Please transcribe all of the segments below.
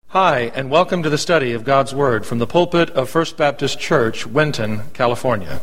Hi, and welcome to the study of God's Word from the pulpit of First Baptist Church, Winton, California.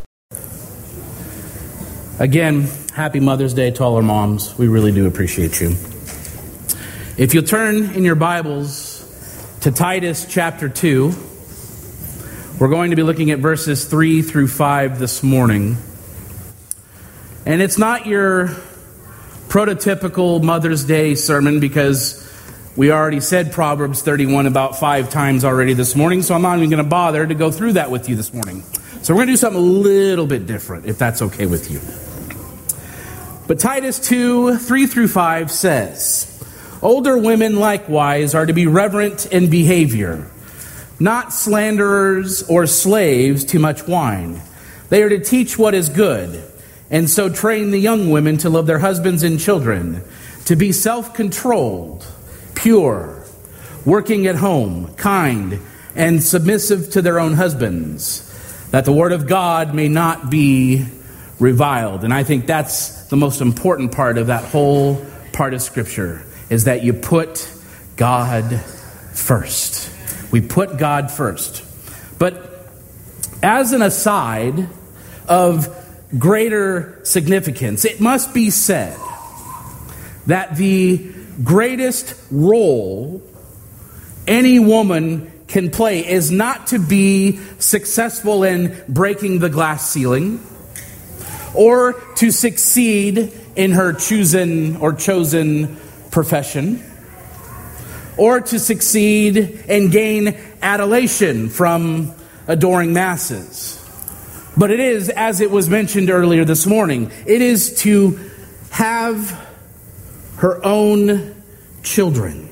Again, happy Mother's Day to all our moms. We really do appreciate you. If you'll turn in your Bibles to Titus chapter 2, we're going to be looking at verses 3 through 5 this morning. And it's not your prototypical Mother's Day sermon because we already said Proverbs 31 about 5 times already this morning, so I'm not even going to bother to go through that with you this morning. So we're going to do something a little bit different, if that's okay with you. But Titus 2, 3 through 5 says, "Older women likewise are to be reverent in behavior, not slanderers or slaves to much wine. They are to teach what is good, and so train the young women to love their husbands and children, to be self-controlled, pure, working at home, kind, and submissive to their own husbands, that the word of God may not be reviled." And I think that's the most important part of that whole part of Scripture, is that you put God first. We put God first. But as an aside of greater significance, it must be said that the greatest role any woman can play is not to be successful in breaking the glass ceiling or to succeed in her chosen profession or to succeed and gain adulation from adoring masses. But it is, as it was mentioned earlier this morning, it is to have her own children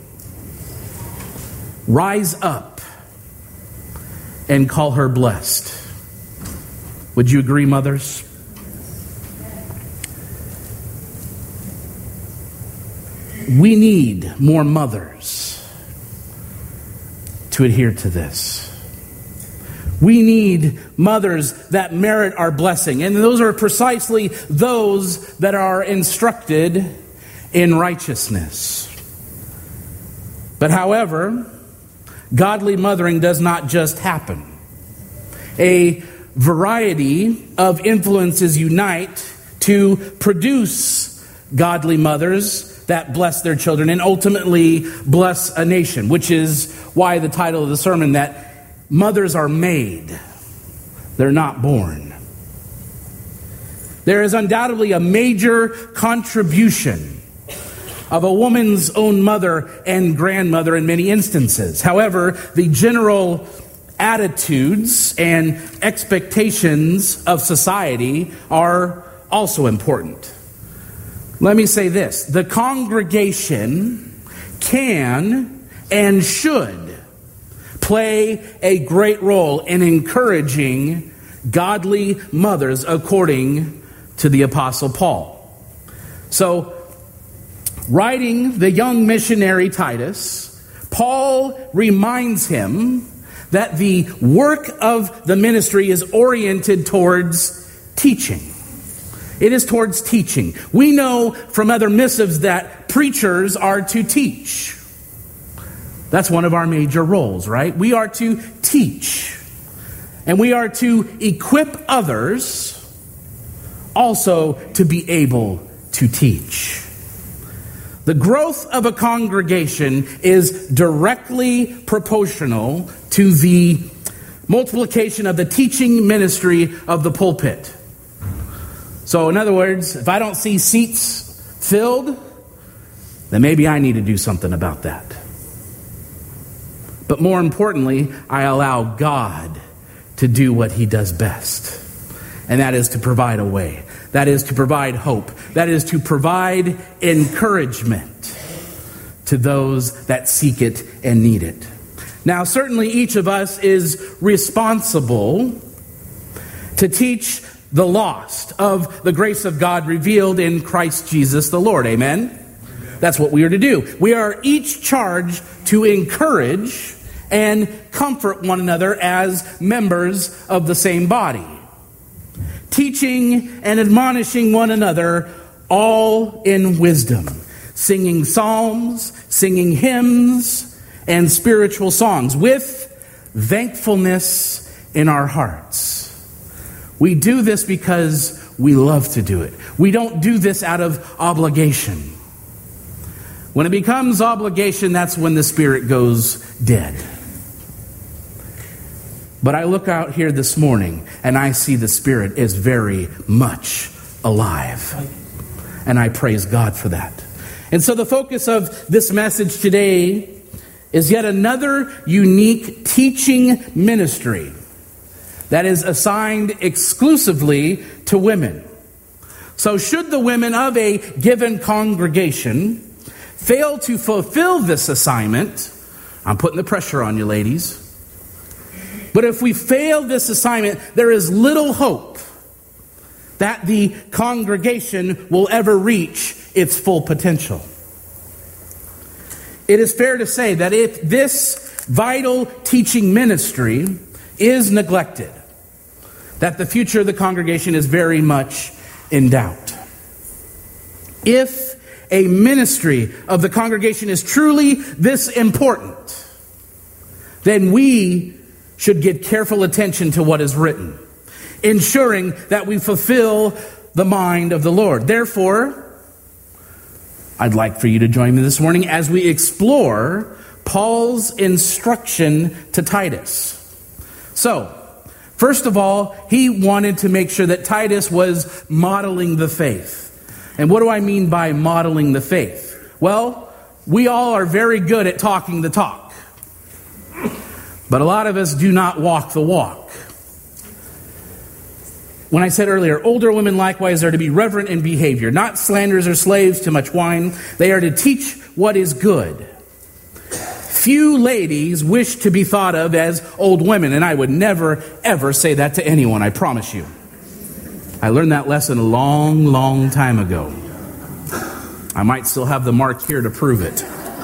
rise up and call her blessed. Would you agree, mothers? We need more mothers to adhere to this. We need mothers that merit our blessing. And those are precisely those that are instructed in righteousness. But however, godly mothering does not just happen. A variety of influences unite to produce godly mothers that bless their children and ultimately bless a nation, which is why the title of the sermon, that mothers are made, they're not born. There is undoubtedly a major contribution of a woman's own mother and grandmother in many instances. However, the general attitudes and expectations of society are also important. Let me say this: the congregation can and should play a great role in encouraging godly mothers according to the Apostle Paul. So, writing the young missionary Titus, Paul reminds him that the work of the ministry is oriented towards teaching. It is towards teaching. We know from other missives that preachers are to teach. That's one of our major roles, right? We are to teach. And we are to equip others also to be able to teach. The growth of a congregation is directly proportional to the multiplication of the teaching ministry of the pulpit. So in other words, if I don't see seats filled, then maybe I need to do something about that. But more importantly, I allow God to do what He does best. And that is to provide a way. That is to provide hope. That is to provide encouragement to those that seek it and need it. Now, certainly each of us is responsible to teach the lost of the grace of God revealed in Christ Jesus the Lord. Amen? That's what we are to do. We are each charged to encourage and comfort one another as members of the same body, teaching and admonishing one another all in wisdom, singing psalms, singing hymns, and spiritual songs with thankfulness in our hearts. We do this because we love to do it. We don't do this out of obligation. When it becomes obligation, that's when the Spirit goes dead. But I look out here this morning and I see the Spirit is very much alive. And I praise God for that. And so the focus of this message today is yet another unique teaching ministry that is assigned exclusively to women. So should the women of a given congregation fail to fulfill this assignment, I'm putting the pressure on you, ladies. But if we fail this assignment, there is little hope that the congregation will ever reach its full potential. It is fair to say that if this vital teaching ministry is neglected, that the future of the congregation is very much in doubt. If a ministry of the congregation is truly this important, then we should give careful attention to what is written, ensuring that we fulfill the mind of the Lord. Therefore, I'd like for you to join me this morning as we explore Paul's instruction to Titus. So, first of all, he wanted to make sure that Titus was modeling the faith. And what do I mean by modeling the faith? Well, we all are very good at talking the talk. But a lot of us do not walk the walk. When I said earlier, older women likewise are to be reverent in behavior, not slanderers or slaves to much wine. They are to teach what is good. Few ladies wish to be thought of as old women, and I would never, ever say that to anyone, I promise you. I learned that lesson a long, long time ago. I might still have the mark here to prove it.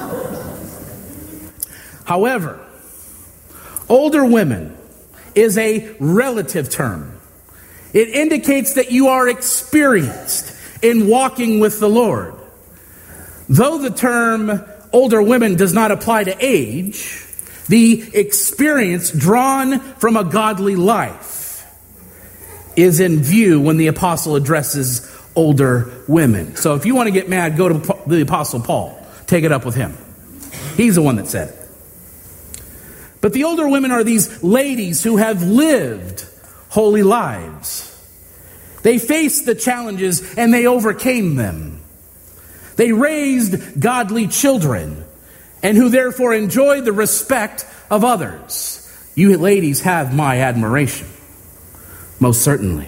However, older women is a relative term. It indicates that you are experienced in walking with the Lord. Though the term older women does not apply to age, the experience drawn from a godly life is in view when the apostle addresses older women. So if you want to get mad, go to the apostle Paul. Take it up with him. He's the one that said it. But the older women are these ladies who have lived holy lives. They faced the challenges and they overcame them. They raised godly children and who therefore enjoy the respect of others. You ladies have my admiration. Most certainly.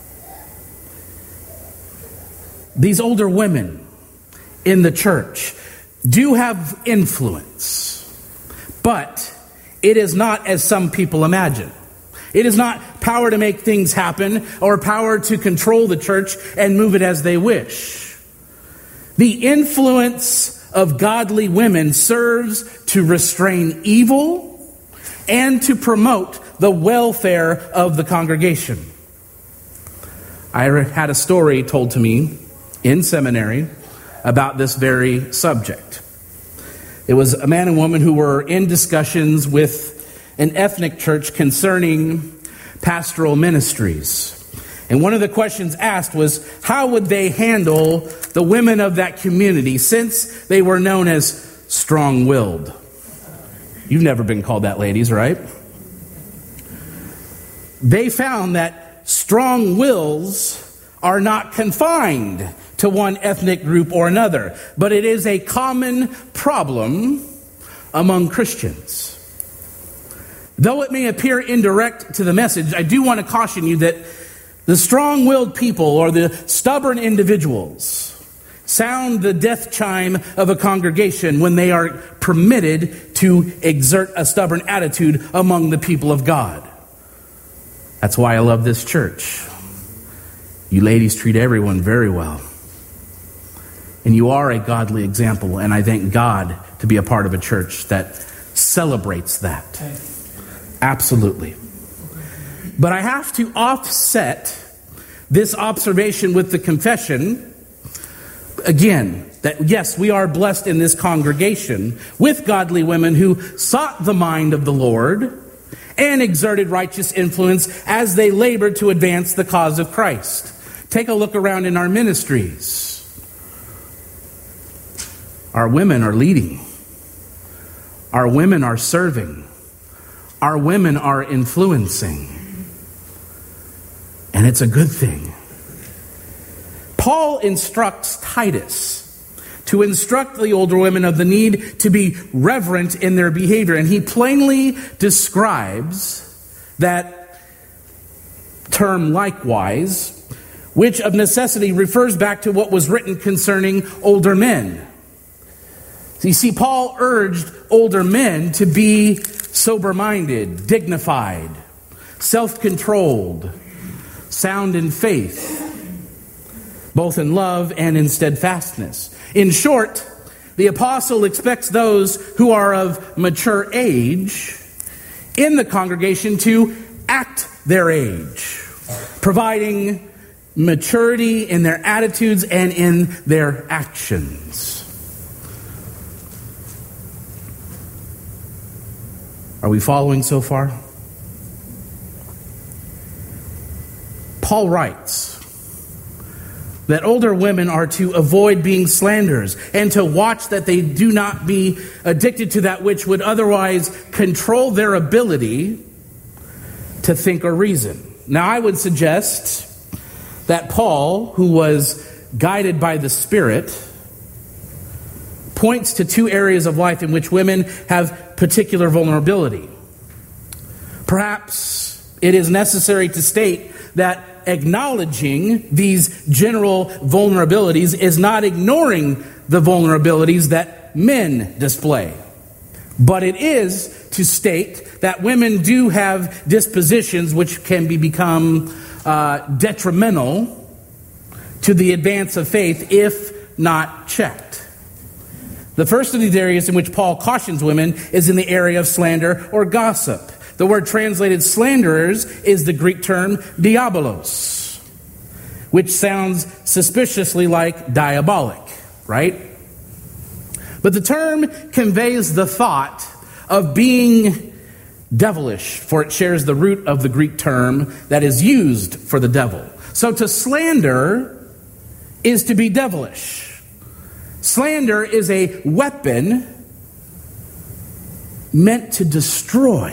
These older women in the church do have influence, but it is not as some people imagine. It is not power to make things happen or power to control the church and move it as they wish. The influence of godly women serves to restrain evil and to promote the welfare of the congregation. I had a story told to me in seminary about this very subject. It was a man and woman who were in discussions with an ethnic church concerning pastoral ministries. And one of the questions asked was, how would they handle the women of that community since they were known as strong-willed? You've never been called that, ladies, right? They found that strong wills are not confined to one ethnic group or another, but it is a common problem among Christians. Though it may appear indirect to the message, I do want to caution you that the strong-willed people or the stubborn individuals sound the death chime of a congregation when they are permitted to exert a stubborn attitude among the people of God. That's why I love this church. You ladies treat everyone very well. And you are a godly example, and I thank God to be a part of a church that celebrates that. Absolutely. But I have to offset this observation with the confession, again, that, yes, we are blessed in this congregation with godly women who sought the mind of the Lord and exerted righteous influence as they labored to advance the cause of Christ. Take a look around in our ministries. Our women are leading. Our women are serving. Our women are influencing. And it's a good thing. Paul instructs Titus to instruct the older women of the need to be reverent in their behavior. And he plainly describes that term likewise, which of necessity refers back to what was written concerning older men. You see, Paul urged older men to be sober-minded, dignified, self-controlled, sound in faith, both in love and in steadfastness. In short, the apostle expects those who are of mature age in the congregation to act their age, providing maturity in their attitudes and in their actions. Are we following so far? Paul writes that older women are to avoid being slanderers and to watch that they do not be addicted to that which would otherwise control their ability to think or reason. Now, I would suggest that Paul, who was guided by the Spirit, points to two areas of life in which women have particular vulnerability. Perhaps it is necessary to state that acknowledging these general vulnerabilities is not ignoring the vulnerabilities that men display. But it is to state that women do have dispositions which can become detrimental to the advance of faith if not checked. The first of these areas in which Paul cautions women is in the area of slander or gossip. The word translated slanderers is the Greek term diabolos, which sounds suspiciously like diabolic, right? But the term conveys the thought of being devilish, for it shares the root of the Greek term that is used for the devil. So to slander is to be devilish. Slander is a weapon meant to destroy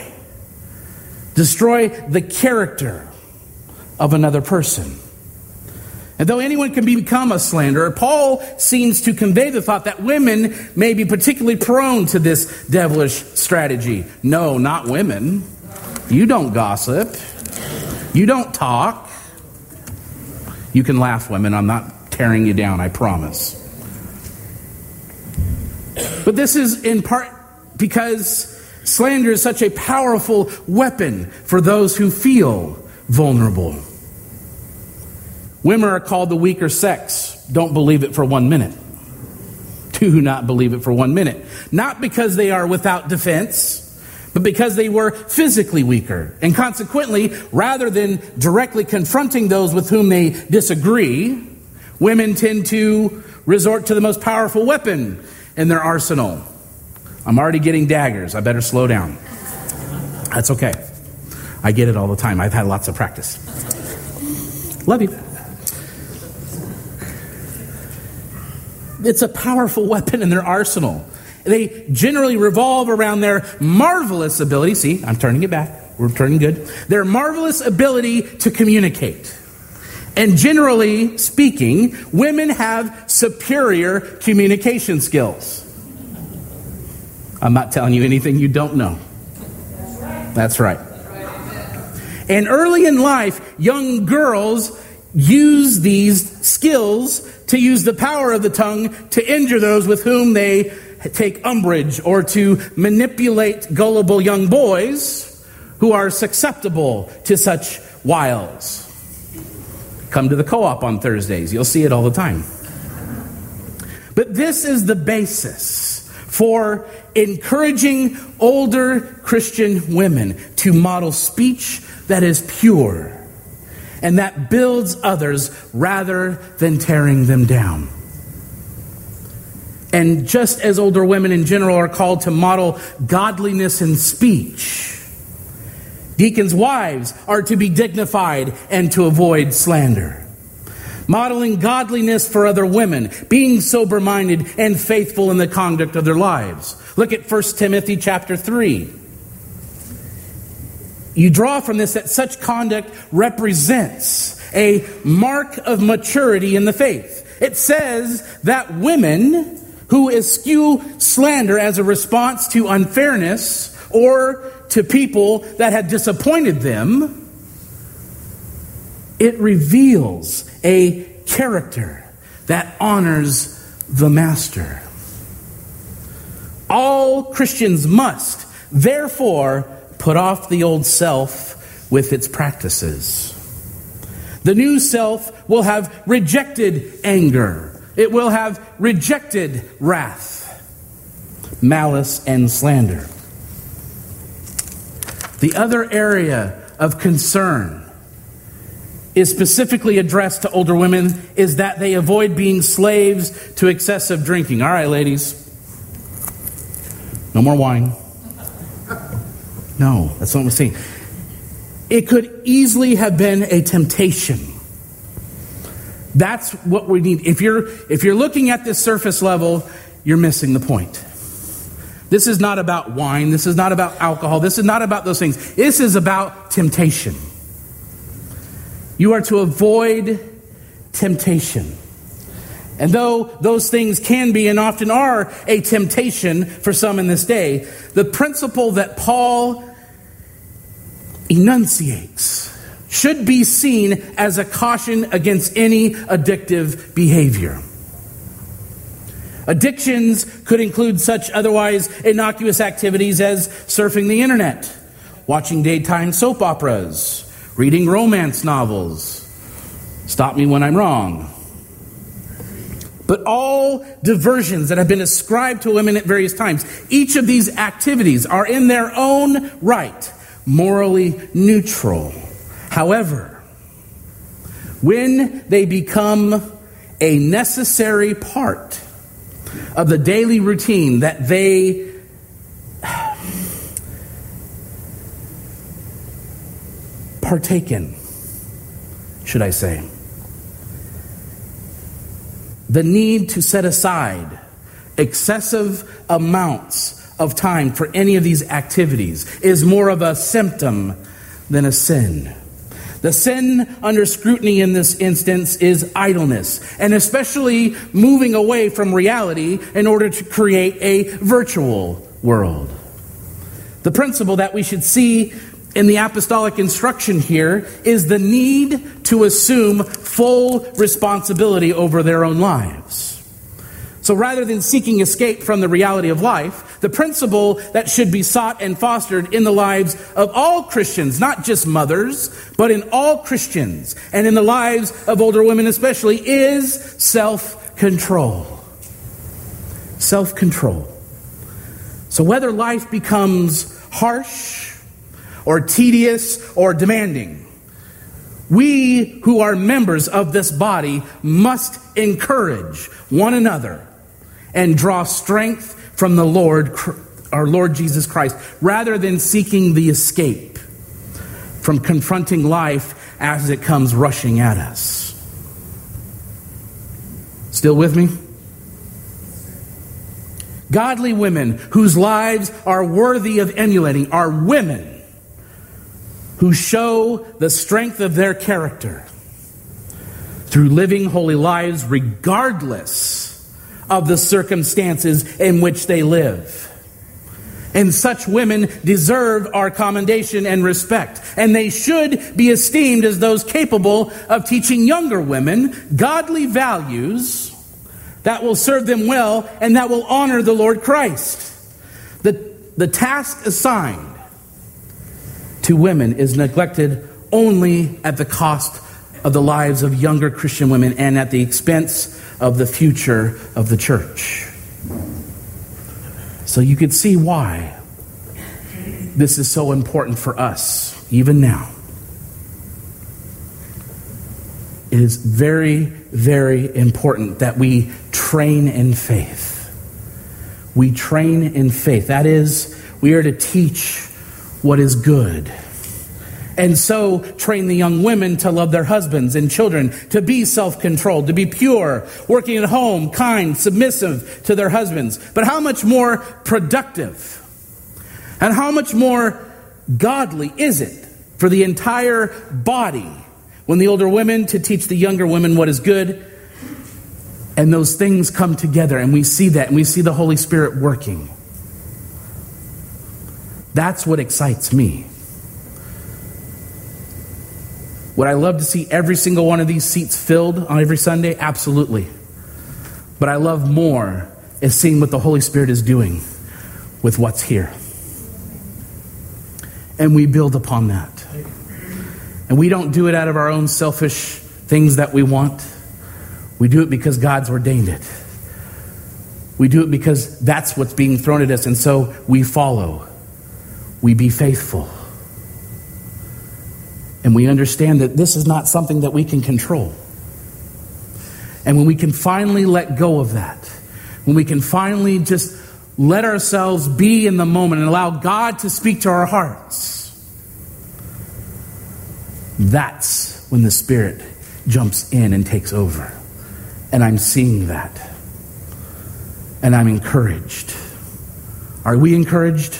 the character of another person. And though anyone can become a slanderer, Paul seems to convey the thought that women may be particularly prone to this devilish strategy. No, not women. You don't gossip. You don't talk. You can laugh, women. I'm not tearing you down, I promise. But this is in part because slander is such a powerful weapon for those who feel vulnerable. Women are called the weaker sex. Don't believe it for 1 minute. Do not believe it for 1 minute. Not because they are without defense, but because they were physically weaker. And consequently, rather than directly confronting those with whom they disagree, women tend to resort to the most powerful weapon in their arsenal. I'm already getting daggers. I better slow down. That's okay. I get it all the time. I've had lots of practice. Love you. It's a powerful weapon in their arsenal. They generally revolve around their marvelous ability. See, I'm turning it back. We're turning good. Their marvelous ability to communicate. And generally speaking, women have superior communication skills. I'm not telling you anything you don't know. That's right. And early in life, young girls use these skills to use the power of the tongue to injure those with whom they take umbrage, or to manipulate gullible young boys who are susceptible to such wiles. Come to the co-op on Thursdays. You'll see it all the time. But this is the basis for encouraging older Christian women to model speech that is pure and that builds others rather than tearing them down. And just as older women in general are called to model godliness in speech, deacons' wives are to be dignified and to avoid slander. Modeling godliness for other women, being sober-minded and faithful in the conduct of their lives. Look at 1 Timothy chapter 3. You draw from this that such conduct represents a mark of maturity in the faith. It says that women who eschew slander as a response to unfairness or to people that had disappointed them, it reveals a character that honors the master. All Christians must, therefore, put off the old self with its practices. The new self will have rejected anger. It will have rejected wrath, malice, and slander. The other area of concern is specifically addressed to older women is that they avoid being slaves to excessive drinking. All right, ladies. No more wine. No, that's not what we're saying. It could easily have been a temptation. That's what we need. If you're looking at this surface level, you're missing the point. This is not about wine. This is not about alcohol. This is not about those things. This is about temptation. You are to avoid temptation. And though those things can be and often are a temptation for some in this day, the principle that Paul enunciates should be seen as a caution against any addictive behavior. Addictions could include such otherwise innocuous activities as surfing the internet, watching daytime soap operas, reading romance novels. Stop me when I'm wrong. But all diversions that have been ascribed to women at various times, each of these activities are in their own right morally neutral. However, when they become a necessary part of the daily routine that they partake in, should I say, the need to set aside excessive amounts of time for any of these activities is more of a symptom than a sin. The sin under scrutiny in this instance is idleness, and especially moving away from reality in order to create a virtual world. The principle that we should see in the apostolic instruction here is the need to assume full responsibility over their own lives. So rather than seeking escape from the reality of life, the principle that should be sought and fostered in the lives of all Christians, not just mothers, but in all Christians and in the lives of older women especially, is self-control. Self-control. So whether life becomes harsh or tedious or demanding, we who are members of this body must encourage one another and draw strength from the Lord, our Lord Jesus Christ, rather than seeking the escape from confronting life as it comes rushing at us. Still with me? Godly women whose lives are worthy of emulating are women who show the strength of their character through living holy lives regardless of the circumstances in which they live. And such women deserve our commendation and respect. And they should be esteemed as those capable of teaching younger women godly values that will serve them well and that will honor the Lord Christ. The task assigned to women is neglected only at the cost of the lives of younger Christian women and at the expense of the future of the church. So you could see why this is so important for us, even now. It is very, very important that we train in faith. we train in faith. That is, we are to teach what is good. And so train the young women to love their husbands and children, to be self-controlled, to be pure, working at home, kind, submissive to their husbands. But how much more productive and how much more godly is it for the entire body when the older women to teach the younger women what is good, and those things come together and we see that and we see the Holy Spirit working. That's what excites me. Would I love to see every single one of these seats filled on every Sunday? Absolutely. But I love more is seeing what the Holy Spirit is doing with what's here. And we build upon that. And we don't do it out of our own selfish things that we want. We do it because God's ordained it. We do it because that's what's being thrown at us. And so we follow. We be faithful. And we understand that this is not something that we can control. And when we can finally let go of that, when we can finally just let ourselves be in the moment and allow God to speak to our hearts, that's when the Spirit jumps in and takes over. And I'm seeing that. And I'm encouraged. Are we encouraged?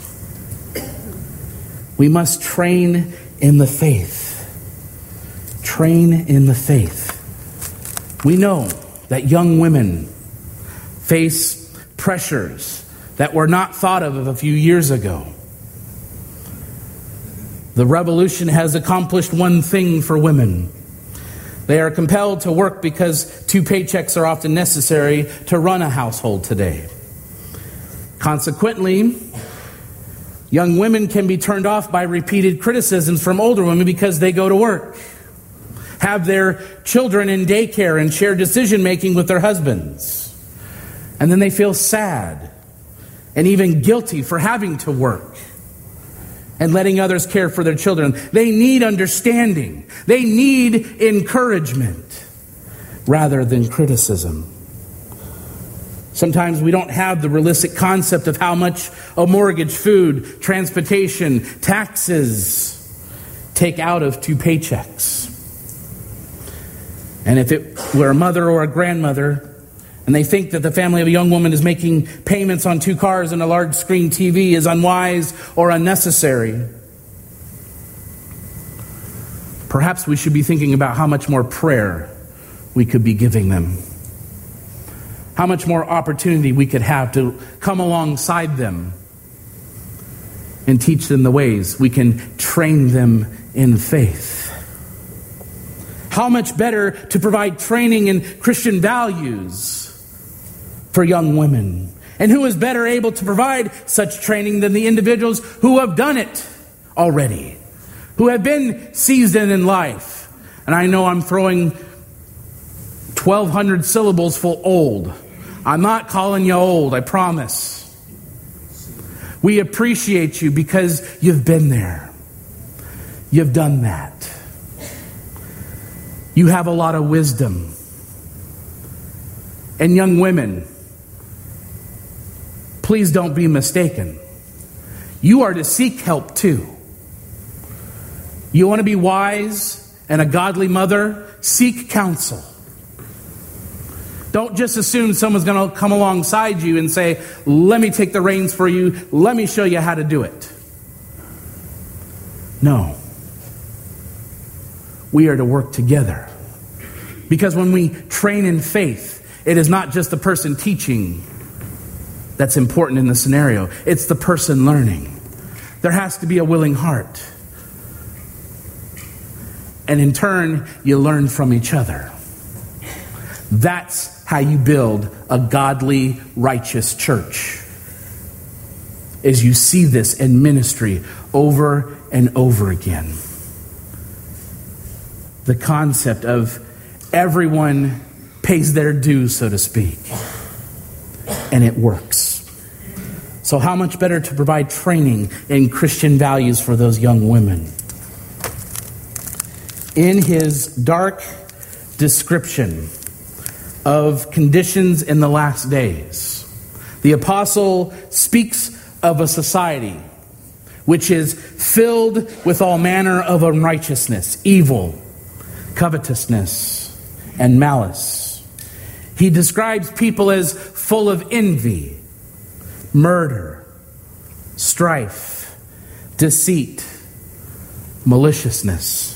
We must train in the faith. Train in the faith. We know that young women face pressures that were not thought of a few years ago. The revolution has accomplished one thing for women. They are compelled to work because 2 paychecks are often necessary to run a household today. Consequently, young women can be turned off by repeated criticisms from older women because they go to work, have their children in daycare, and share decision-making with their husbands. And then they feel sad and even guilty for having to work and letting others care for their children. They need understanding. They need encouragement rather than criticism. Sometimes we don't have the realistic concept of how much a mortgage, food, transportation, taxes take out of 2 paychecks. And if it were a mother or a grandmother, and they think that the family of a young woman is making payments on 2 cars and a large screen TV is unwise or unnecessary, perhaps we should be thinking about how much more prayer we could be giving them. How much more opportunity we could have to come alongside them and teach them the ways. We can train them in faith. How much better to provide training in Christian values for young women. And who is better able to provide such training than the individuals who have done it already, who have been seasoned in life. And I know I'm throwing 1,200 syllables full old. I'm not calling you old, I promise. We appreciate you because you've been there. You've done that. You have a lot of wisdom. And young women, please don't be mistaken. You are to seek help too. You want to be wise and a godly mother? Seek counsel. Don't just assume someone's going to come alongside you and say, let me take the reins for you. Let me show you how to do it. No. We are to work together. Because when we train in faith, it is not just the person teaching that's important in the scenario. It's the person learning. There has to be a willing heart. And in turn, you learn from each other. That's how you build a godly, righteous church. As you see this in ministry over and over again. The concept of everyone pays their due, so to speak. And it works. So how much better to provide training in Christian values for those young women? In his dark description of conditions in the last days, The apostle speaks of a society which is filled with all manner of unrighteousness, evil, covetousness, and malice. He describes people as full of envy, murder, strife, deceit, maliciousness.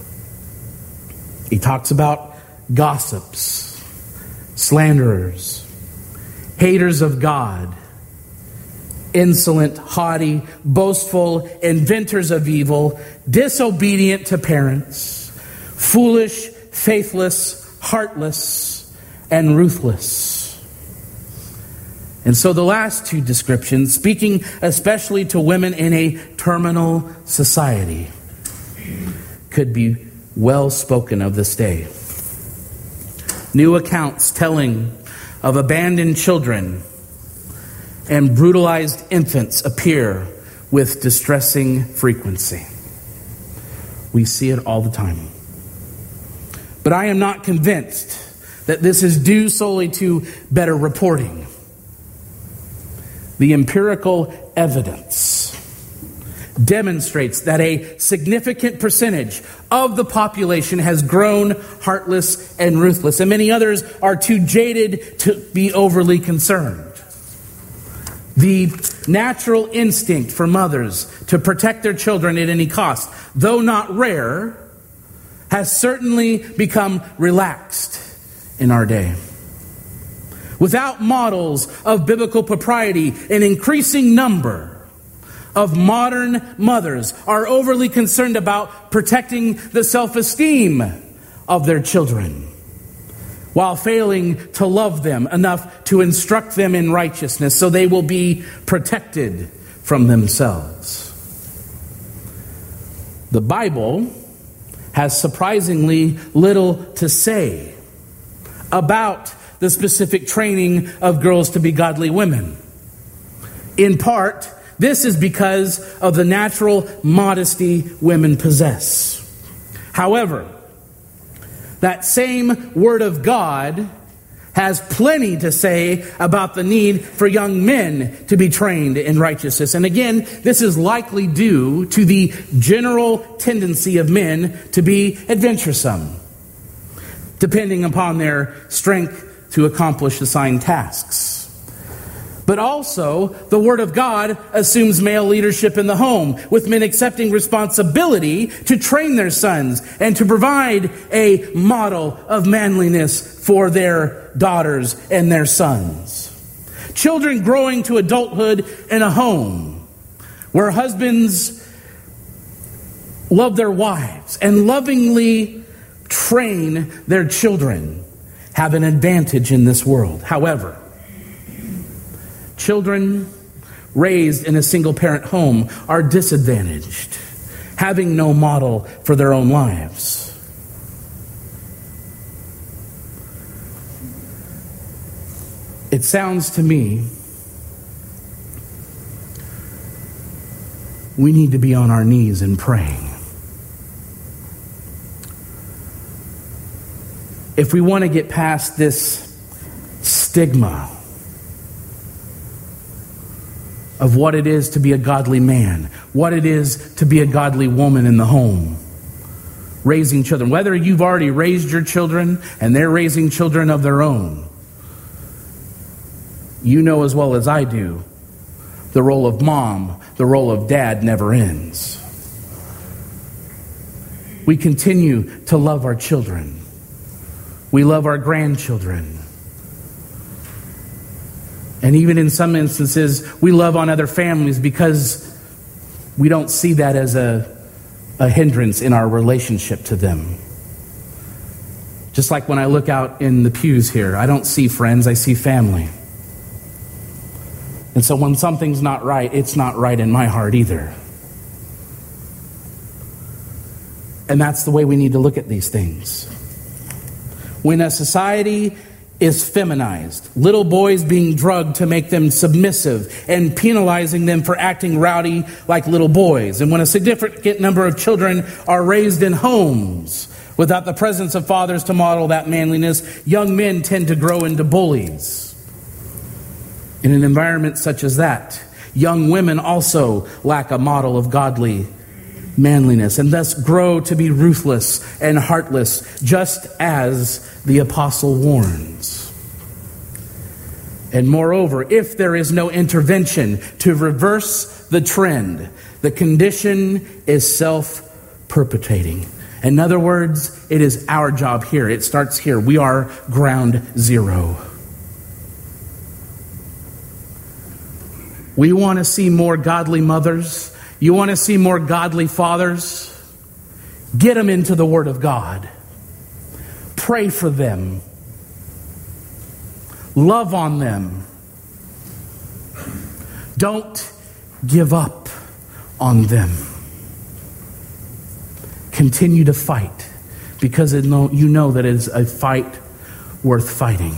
He talks about gossips, slanderers, haters of God, insolent, haughty, boastful, inventors of evil, disobedient to parents, foolish, faithless, heartless, and ruthless. And so the last two descriptions, speaking especially to women in a terminal society, could be well spoken of this day. New accounts telling of abandoned children and brutalized infants appear with distressing frequency. We see it all the time. But I am not convinced that this is due solely to better reporting. The empirical evidence demonstrates that a significant percentage of the population has grown heartless and ruthless, and many others are too jaded to be overly concerned. The natural instinct for mothers to protect their children at any cost, though not rare, has certainly become relaxed in our day. Without models of biblical propriety, an increasing number of modern mothers are overly concerned about protecting the self-esteem of their children, while failing to love them enough to instruct them in righteousness so they will be protected from themselves. The Bible has surprisingly little to say about the specific training of girls to be godly women. In part, this is because of the natural modesty women possess. However, that same Word of God has plenty to say about the need for young men to be trained in righteousness. And again, this is likely due to the general tendency of men to be adventuresome, depending upon their strength to accomplish assigned tasks. But also, the Word of God assumes male leadership in the home, with men accepting responsibility to train their sons and to provide a model of manliness for their daughters and their sons. Children growing to adulthood in a home where husbands love their wives and lovingly train their children have an advantage in this world. However, children raised in a single-parent home are disadvantaged, having no model for their own lives. It sounds to me we need to be on our knees and praying. If we want to get past this stigma of what it is to be a godly man, what it is to be a godly woman in the home, raising children, whether you've already raised your children and they're raising children of their own, you know as well as I do, the role of mom, the role of dad never ends. We continue to love our children. We love our grandchildren. And even in some instances, we love on other families because we don't see that as a hindrance in our relationship to them. Just like when I look out in the pews here, I don't see friends, I see family. And so when something's not right, it's not right in my heart either. And that's the way we need to look at these things. When a society is feminized, little boys being drugged to make them submissive and penalizing them for acting rowdy like little boys. And when a significant number of children are raised in homes without the presence of fathers to model that manliness, young men tend to grow into bullies In an environment such as that, young women also lack a model of godly manliness and thus grow to be ruthless and heartless, just as the apostle warns. And moreover, if there is no intervention to reverse the trend, the condition is self-perpetuating. In other words, it is our job here. It starts here. We are ground zero. We want to see more godly mothers. You want to see more godly fathers? Get them into the Word of God. Pray for them. Love on them. Don't give up on them. Continue to fight, because you know that it is a fight worth fighting.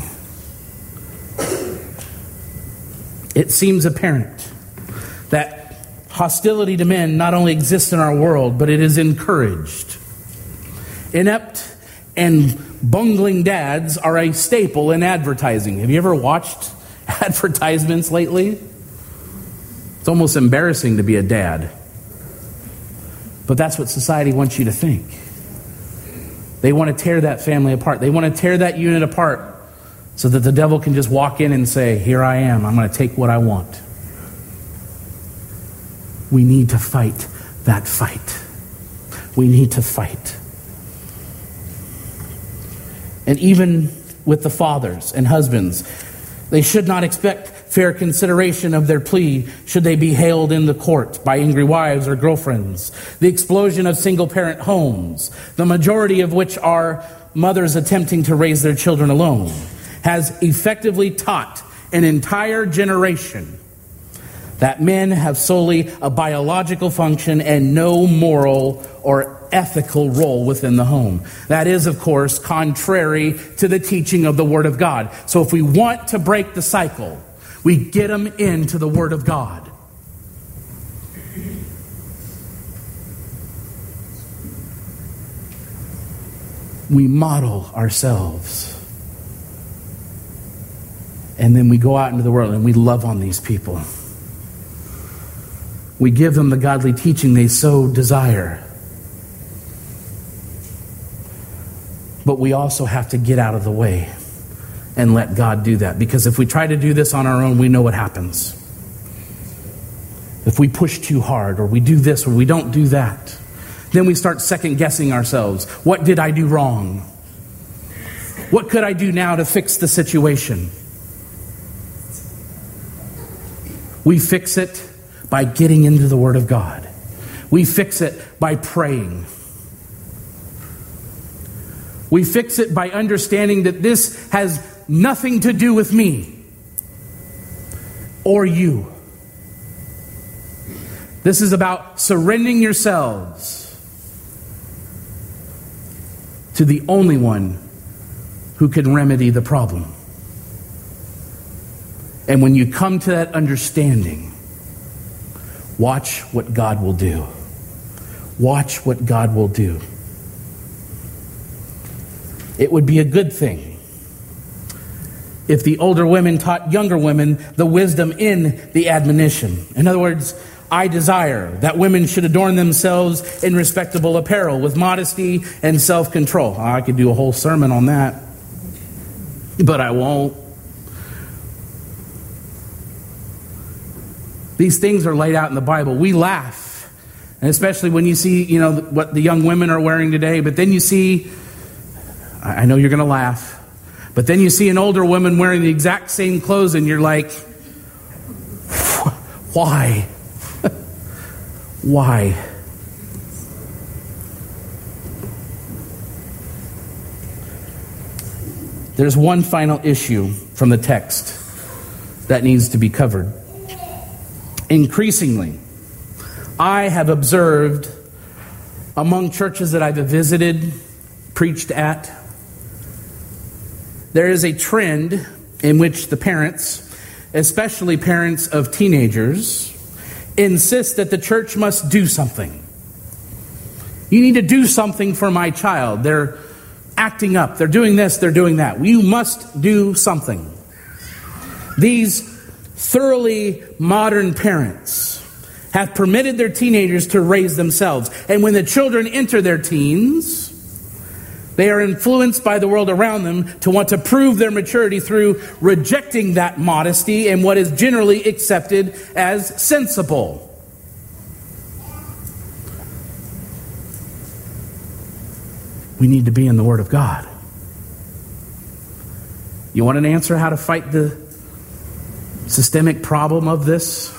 It seems apparent that hostility to men not only exists in our world, but it is encouraged. Inept and bungling dads are a staple in advertising. Have you ever watched advertisements lately? It's almost embarrassing to be a dad. But that's what society wants you to think. They want to tear that family apart. They want to tear that unit apart so that the devil can just walk in and say, here I am. I'm going to take what I want. We need to fight that fight. We need to fight. And even with the fathers and husbands, they should not expect fair consideration of their plea should they be hailed in the court by angry wives or girlfriends. The explosion of single-parent homes, the majority of which are mothers attempting to raise their children alone, has effectively taught an entire generation that men have solely a biological function and no moral or ethical role within the home. That is, of course, contrary to the teaching of the Word of God. So if we want to break the cycle, we get them into the Word of God. We model ourselves. And then we go out into the world and we love on these people. We give them the godly teaching they so desire. But we also have to get out of the way and let God do that. Because if we try to do this on our own, we know what happens. If we push too hard, or we do this, or we don't do that, then we start second-guessing ourselves. What did I do wrong? What could I do now to fix the situation? We fix it by getting into the Word of God. We fix it by praying. We fix it by understanding that this has nothing to do with me or you. This is about surrendering yourselves to the only one who can remedy the problem. And when you come to that understanding, watch what God will do. Watch what God will do. It would be a good thing if the older women taught younger women the wisdom in the admonition. In other words, I desire that women should adorn themselves in respectable apparel with modesty and self-control. I could do a whole sermon on that, but I won't. These things are laid out in the Bible. We laugh, and especially when you see, what the young women are wearing today, but then you see, I know you're going to laugh, but then you see an older woman wearing the exact same clothes and you're like, why? Why? There's one final issue from the text that needs to be covered. Increasingly, I have observed among churches that I've visited, preached at, there is a trend in which the parents, especially parents of teenagers, insist that the church must do something. You need to do something for my child. They're acting up. They're doing this. They're doing that. You must do something. These thoroughly modern parents have permitted their teenagers to raise themselves. And when the children enter their teens, they are influenced by the world around them to want to prove their maturity through rejecting that modesty and what is generally accepted as sensible. We need to be in the Word of God. You want an answer how to fight the systemic problem of this?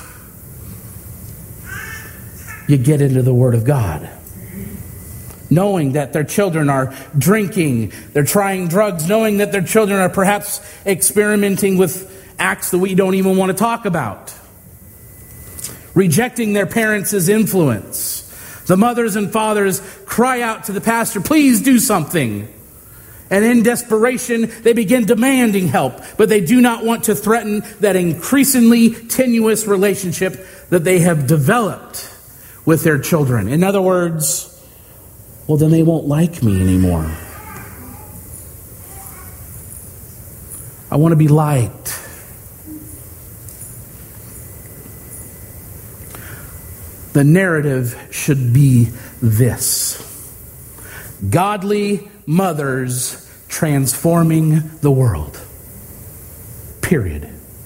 You get into the Word of God. Knowing that their children are drinking, they're trying drugs, knowing that their children are perhaps experimenting with acts that we don't even want to talk about. Rejecting their parents' influence. The mothers and fathers cry out to the pastor, please do something. And in desperation, they begin demanding help, but they do not want to threaten that increasingly tenuous relationship that they have developed with their children. In other words, well, then they won't like me anymore. I want to be liked. The narrative should be this: godly mothers transforming the world. Period.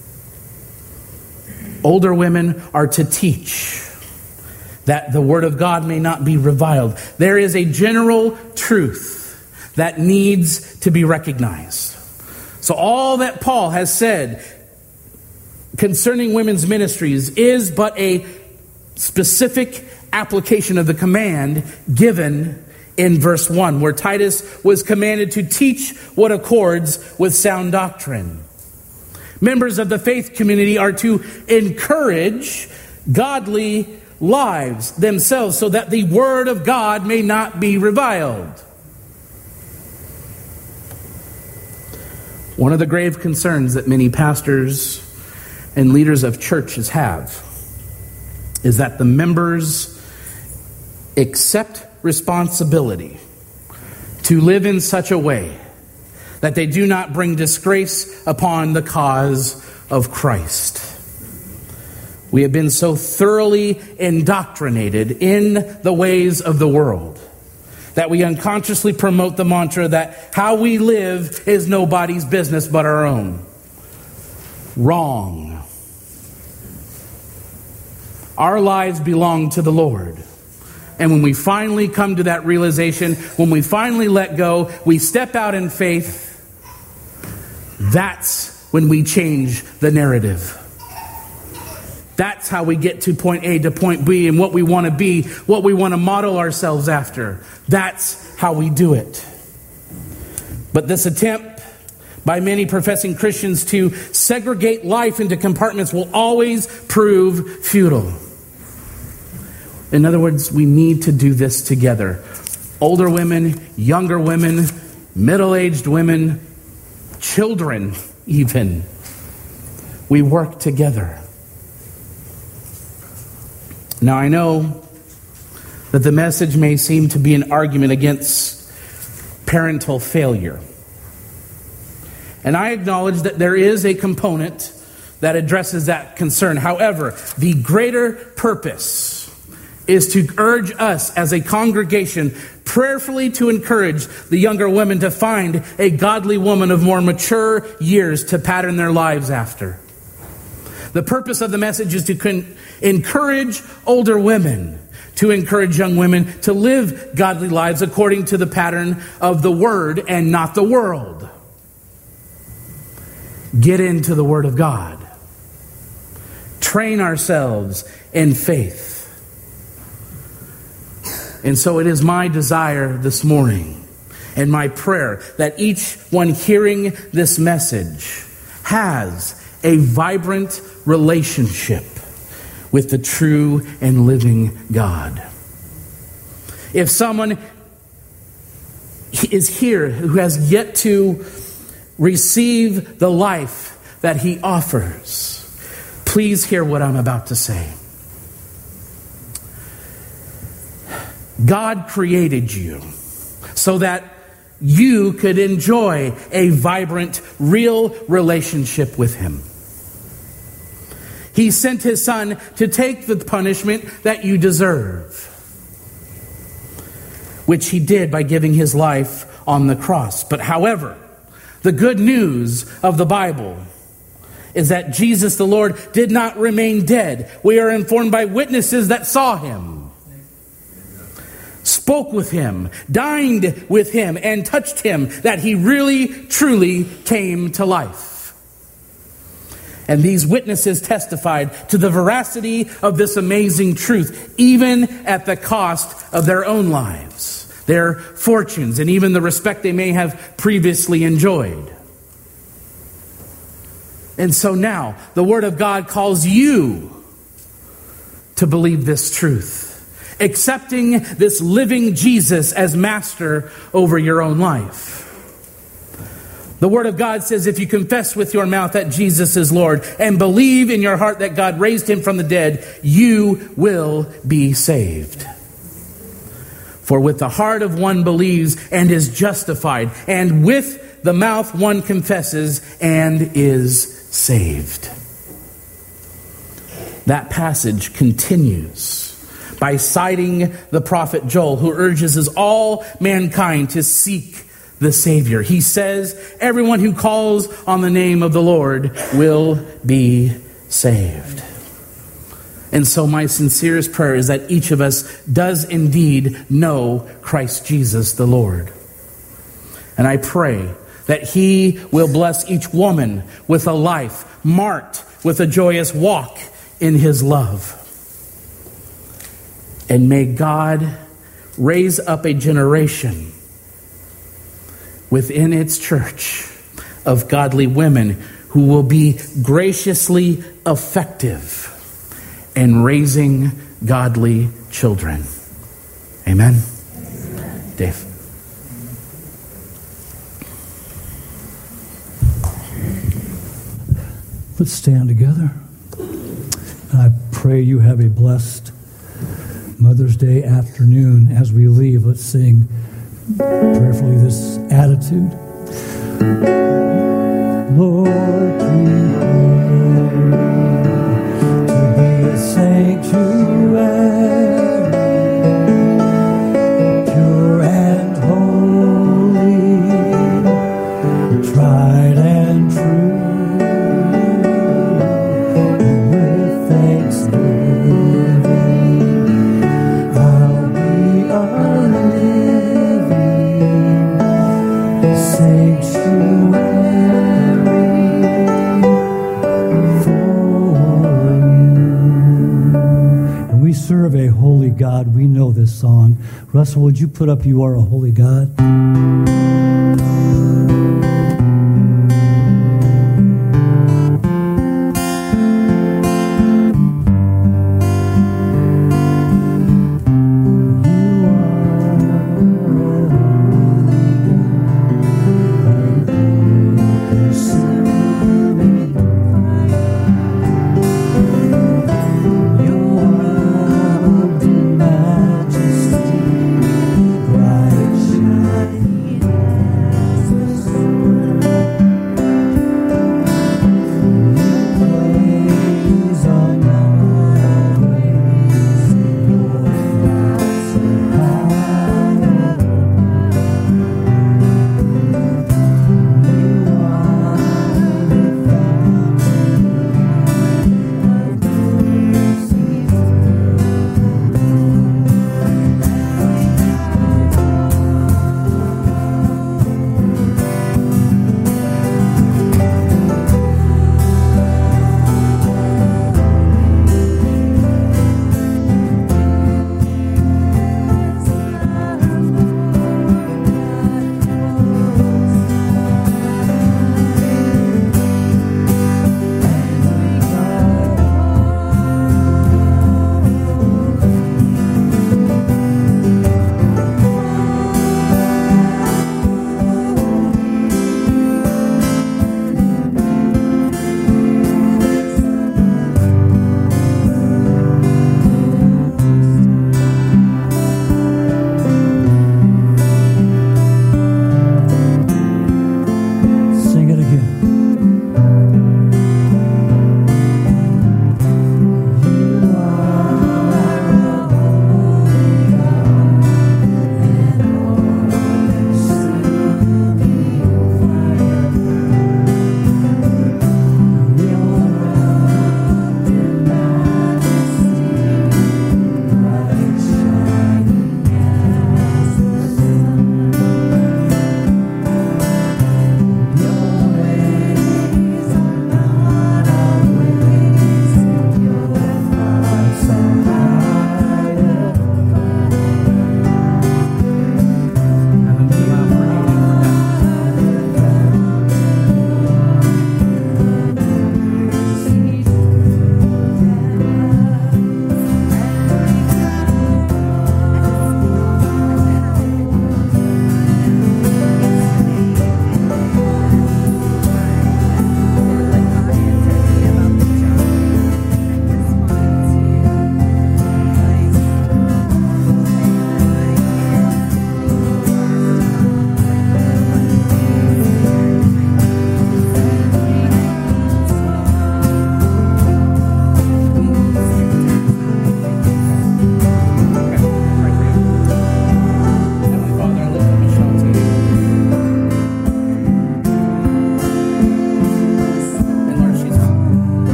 Older women are to teach that the Word of God may not be reviled. There is a general truth that needs to be recognized. So all that Paul has said concerning women's ministries is but a specific application of the command given in verse 1, where Titus was commanded to teach what accords with sound doctrine. Members of the faith community are to encourage godly lives themselves so that the Word of God may not be reviled. One of the grave concerns that many pastors and leaders of churches have is that the members accept responsibility to live in such a way that they do not bring disgrace upon the cause of Christ. We have been so thoroughly indoctrinated in the ways of the world that we unconsciously promote the mantra that how we live is nobody's business but our own. Wrong. Our lives belong to the Lord. And when we finally come to that realization, when we finally let go, we step out in faith, that's when we change the narrative. That's how we get to point A to point B and what we want to be, what we want to model ourselves after. That's how we do it. But this attempt by many professing Christians to segregate life into compartments will always prove futile. In other words, we need to do this together. Older women, younger women, middle-aged women, children even. We work together. Now, I know that the message may seem to be an argument against parental failure. And I acknowledge that there is a component that addresses that concern. However, the greater purpose is to urge us as a congregation prayerfully to encourage the younger women to find a godly woman of more mature years to pattern their lives after. The purpose of the message is to encourage older women, to encourage young women to live godly lives according to the pattern of the Word and not the world. Get into the Word of God. Train ourselves in faith. And so it is my desire this morning and my prayer that each one hearing this message has a vibrant relationship with the true and living God. If someone is here who has yet to receive the life that he offers, please hear what I'm about to say. God created you so that you could enjoy a vibrant, real relationship with Him. He sent his Son to take the punishment that you deserve, which he did by giving his life on the cross. But however, the good news of the Bible is that Jesus the Lord did not remain dead. We are informed by witnesses that saw him, spoke with him, dined with him, and touched him, that he really, truly came to life. And these witnesses testified to the veracity of this amazing truth, even at the cost of their own lives, their fortunes, and even the respect they may have previously enjoyed. And so now, the Word of God calls you to believe this truth, accepting this living Jesus as master over your own life. The Word of God says, if you confess with your mouth that Jesus is Lord and believe in your heart that God raised him from the dead, you will be saved. For with the heart of one believes and is justified, and with the mouth one confesses and is saved. That passage continues by citing the prophet Joel, who urges all mankind to seek the Savior. He says, everyone who calls on the name of the Lord will be saved. And so my sincerest prayer is that each of us does indeed know Christ Jesus the Lord. And I pray that he will bless each woman with a life marked with a joyous walk in his love. And may God raise up a generation within its church of godly women who will be graciously effective in raising godly children. Amen. Dave. Let's stand together. I pray you have a blessed Mother's Day afternoon. As we leave, let's sing prayerfully this attitude. Lord, to be a sanctuary, pure and holy, tried and true, with thanksgiving, I'll be a living sanctuary for you. And we serve a holy God. We know this song. Russell, would you put up "You Are a Holy God"?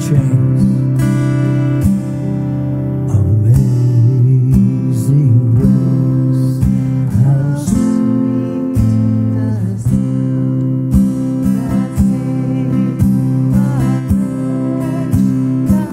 chains. Amazing grace, how sweet the sound that saved a wretch like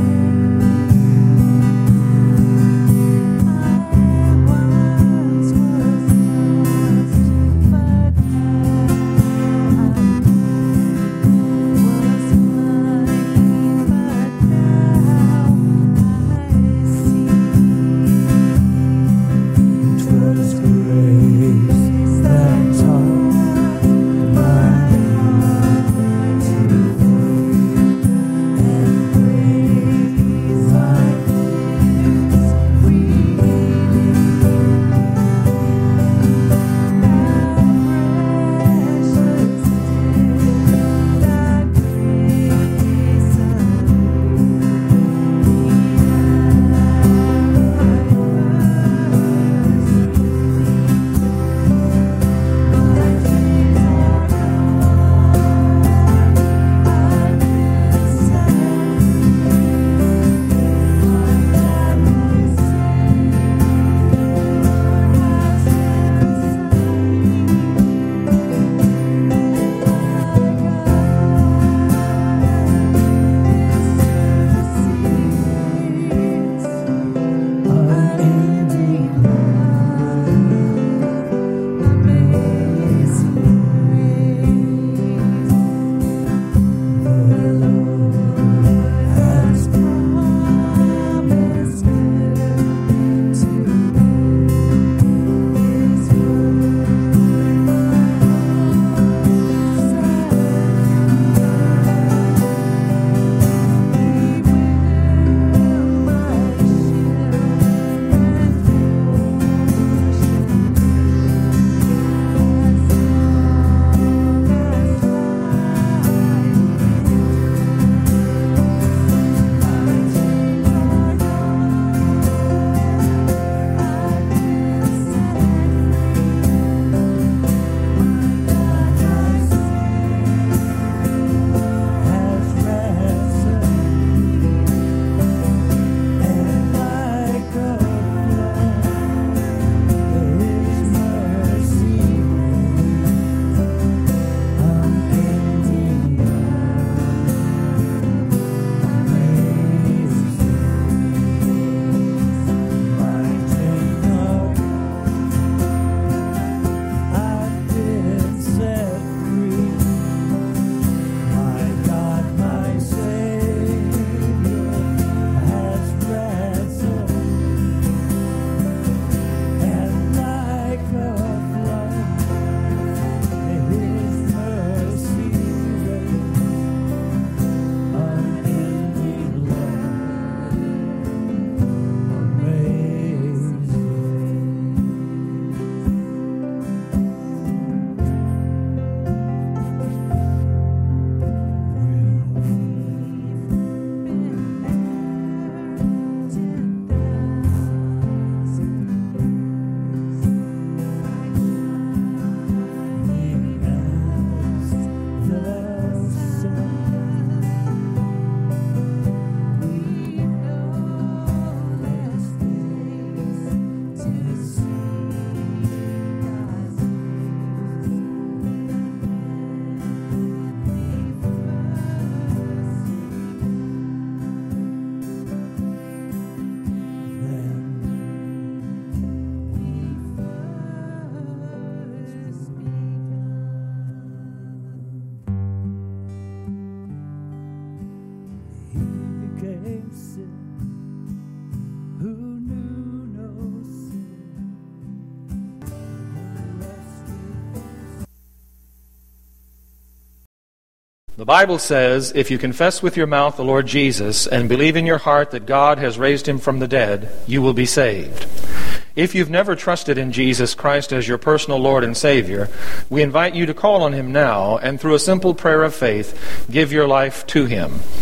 The Bible says, if you confess with your mouth the Lord Jesus and believe in your heart that God has raised him from the dead, you will be saved. If you've never trusted in Jesus Christ as your personal Lord and Savior, we invite you to call on him now and through a simple prayer of faith, give your life to him.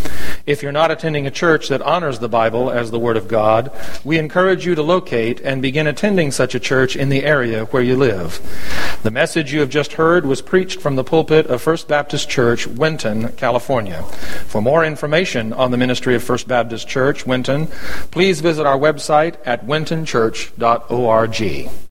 If you're not attending a church that honors the Bible as the Word of God, we encourage you to locate and begin attending such a church in the area where you live. The message you have just heard was preached from the pulpit of First Baptist Church, Winton, California. For more information on the ministry of First Baptist Church, Winton, please visit our website at wintonchurch.org.